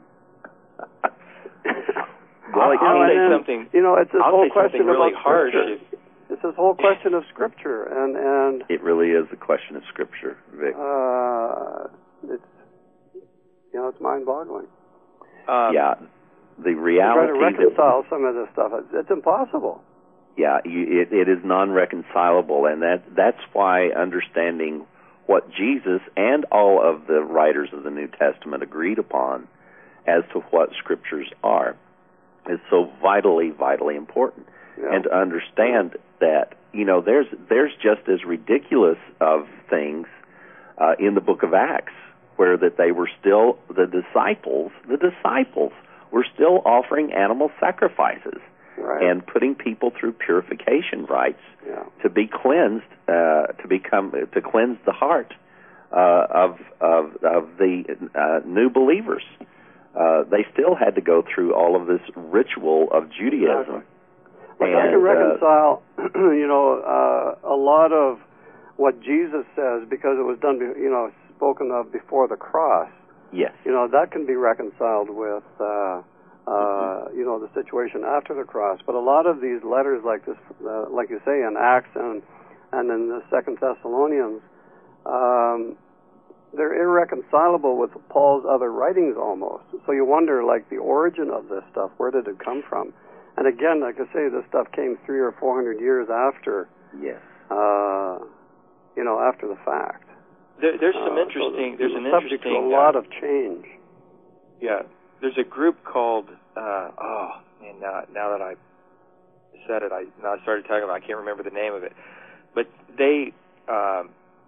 Well, you I'll know, say then, something. You know, it's this I'll whole say question really about harsh. Scripture. It's this whole question of Scripture, and and it really is a question of Scripture, Vic. Uh, it's you know, it's mind-boggling. Um, yeah. The reality try to reconcile some of this stuff. It's, it's impossible. Yeah, you, it, it is non-reconcilable, and that that's why understanding what Jesus and all of the writers of the New Testament agreed upon as to what Scriptures are is so vitally, vitally important. Yeah. And to understand that, you know, there's there's just as ridiculous of things uh, in the book of Acts, where that they were still, the disciples, the disciples were still offering animal sacrifices right. and putting people through purification rites yeah. to be cleansed, uh, to become, to cleanse the heart uh, of of of the uh, new believers. Uh, they still had to go through all of this ritual of Judaism. Exactly. Like and, I can reconcile, uh, you know, uh, a lot of what Jesus says because it was done, you know, spoken of before the cross. Yes. You know, that can be reconciled with, uh, uh, mm-hmm. you know, the situation after the cross. But a lot of these letters, like this, uh, like you say, in Acts and and in the Second Thessalonians, um, they're irreconcilable with Paul's other writings almost. So you wonder, like, the origin of this stuff. Where did it come from? And again, like I say, this stuff came three or four hundred years after. Yes. Uh, you know, after the fact. There, there's some uh, interesting. So there's an subject interesting. to a lot uh, of change. Yeah, there's a group called. Uh, oh man, now now that I said it, I now I started talking about. I can't remember the name of it, but they um,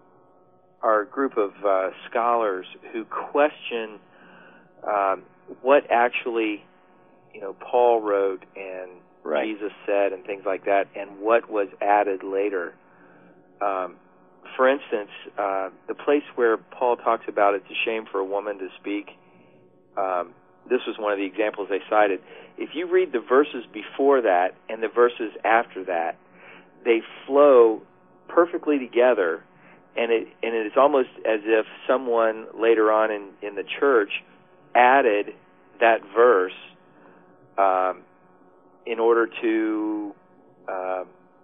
are a group of uh, scholars who question um, what actually, you know, Paul wrote and right. Jesus said and things like that, and what was added later. Um, For instance, uh, the place where Paul talks about it's a shame for a woman to speak, um, this was one of the examples they cited. If you read the verses before that and the verses after that, they flow perfectly together, and it and it's almost as if someone later on in, in the church added that verse um, in order to, uh,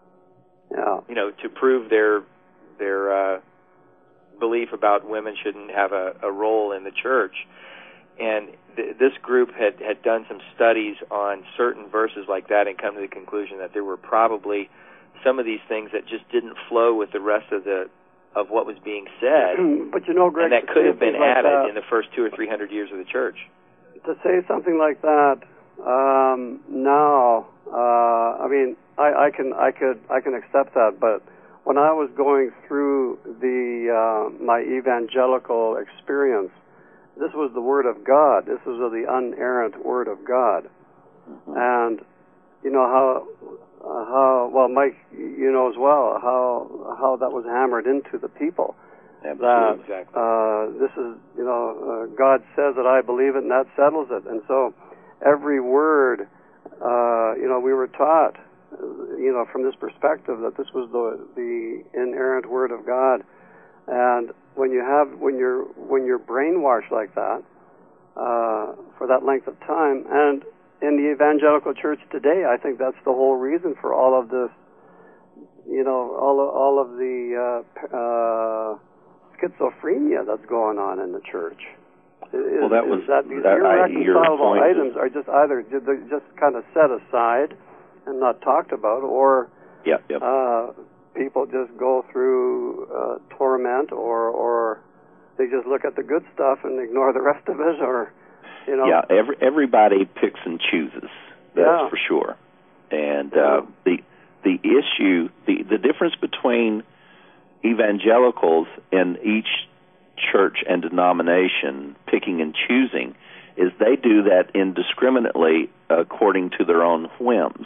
yeah. you know, to prove their their uh, belief about women shouldn't have a, a role in the church. And th- this group had, had done some studies on certain verses like that and come to the conclusion that there were probably some of these things that just didn't flow with the rest of the of what was being said. But you know, Greg, and that could have been like added that, in the first two or three hundred years of the church. To say something like that um, now, uh, I mean, I, I can, I could, I can accept that. But when I was going through the uh, my evangelical experience, this was the Word of God. This was the unerrant Word of God, mm-hmm. and you know how. Uh, how well, Mike, you know as well how how that was hammered into the people. Absolutely, that exactly. uh, this is, you know, uh, God says it, I believe it, and that settles it. And so, every word, uh, you know, we were taught, you know, from this perspective that this was the the inerrant Word of God. And when you have when you're when you're brainwashed like that uh, for that length of time, and in the evangelical church today, I think that's the whole reason for all of this, you know, all of, all of the uh, uh, schizophrenia that's going on in the church. Is, well, that was is that these that, irreconcilable I, items are just either just kind of set aside and not talked about, or yeah, yeah. Uh, people just go through uh, torment, or or they just look at the good stuff and ignore the rest of it, or you know. Yeah, every, everybody picks and chooses. That's yeah. for sure. And yeah. uh, the the issue, the the difference between evangelicals in each church and denomination picking and choosing is they do that indiscriminately according to their own whims.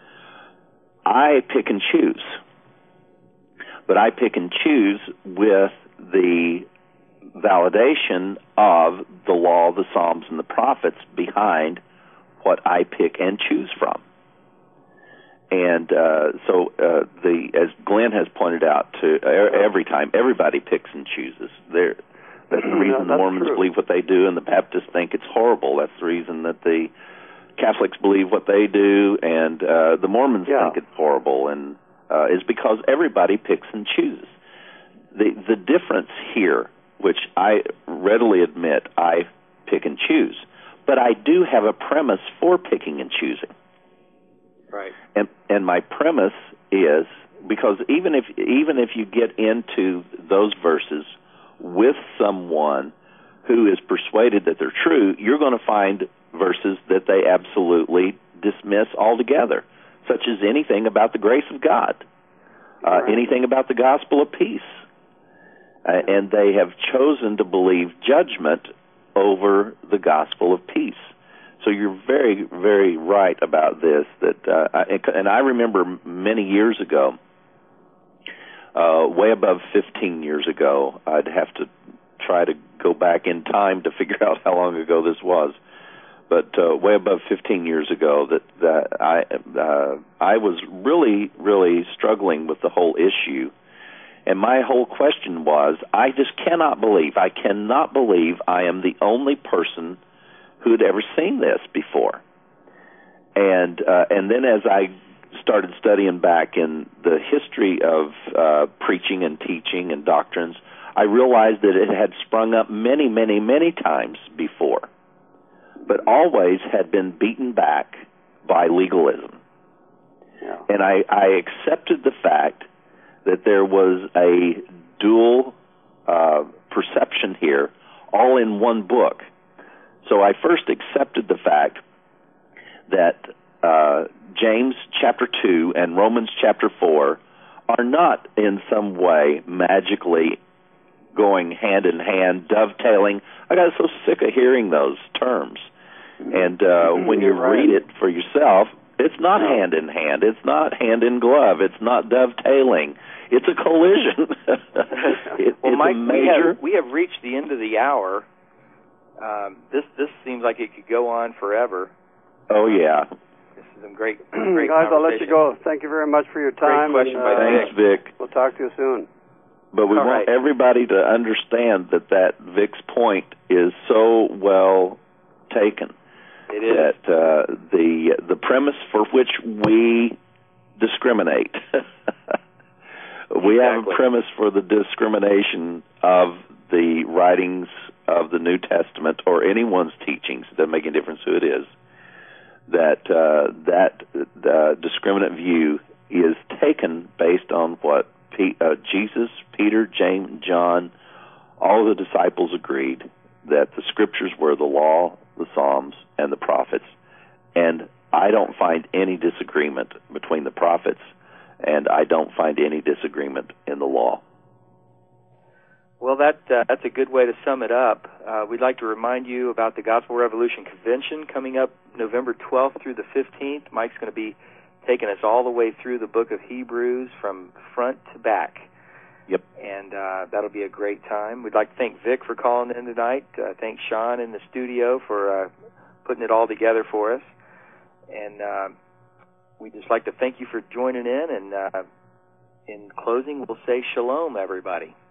I pick and choose, but I pick and choose with the validation of the law, the Psalms, and the prophets behind what I pick and choose from. And uh, so, uh, the as Glenn has pointed out, to uh, every time everybody picks and chooses. They're, that's the reason yeah, the Mormons true. believe what they do, and the Baptists think it's horrible. That's the reason that the Catholics believe what they do, and uh, the Mormons yeah. think it's horrible, and uh, is because everybody picks and chooses. The the difference here, which I readily admit I pick and choose, but I do have a premise for picking and choosing. Right. And and my premise is, because even if even if you get into those verses with someone who is persuaded that they're true, you're going to find verses that they absolutely dismiss altogether, such as anything about the grace of God, uh, right. anything about the gospel of peace. Uh, and they have chosen to believe judgment over the gospel of peace. So you're very, very right about this. That uh, I, and I remember many years ago, uh, way above fifteen years ago, I'd have to try to go back in time to figure out how long ago this was. But uh, way above fifteen years ago, that, that I uh, I was really, really struggling with the whole issue. And my whole question was, I just cannot believe, I cannot believe I am the only person who had ever seen this before. And uh, and then as I started studying back in the history of uh, preaching and teaching and doctrines, I realized that it had sprung up many, many, many times before, but always had been beaten back by legalism. Yeah. And I, I accepted the fact that there was a dual uh, perception here, all in one book. So I first accepted the fact that uh, James chapter two and Romans chapter four are not in some way magically going hand in hand, dovetailing. I got so sick of hearing those terms. And uh, when you right. read it for yourself, it's not hand in hand. It's not hand in glove. It's not dovetailing. It's a collision. it, well, it's Mike, a major... we have we have reached the end of the hour. Um, this this seems like it could go on forever. Oh yeah. This is some great great guys. I'll let you conversation. go. Thank you very much for your time. Great question and, by uh, Thanks, Vic. We'll talk to you soon. But we All want right. everybody to understand that that Vic's point is so well taken. It is. That uh, the the premise for which we discriminate. We exactly. have a premise for the discrimination of the writings of the New Testament or anyone's teachings. It doesn't make any difference who it is. That uh, that uh, discriminant view is taken based on what P- uh, Jesus Jesus, Peter, James, John, all of the disciples agreed that the Scriptures were the law, the Psalms, and the prophets. And I don't find any disagreement between the prophets, and I don't find any disagreement in the law. Well, that uh, that's a good way to sum it up. Uh, we'd like to remind you about the Gospel Revolution Convention coming up November twelfth through the fifteenth. Mike's going to be taking us all the way through the book of Hebrews from front to back. Yep. And uh, that'll be a great time. We'd like to thank Vic for calling in tonight. Uh, thank Sean in the studio for uh, putting it all together for us. And uh, we'd just like to thank you for joining in. And uh, in closing, we'll say shalom, everybody.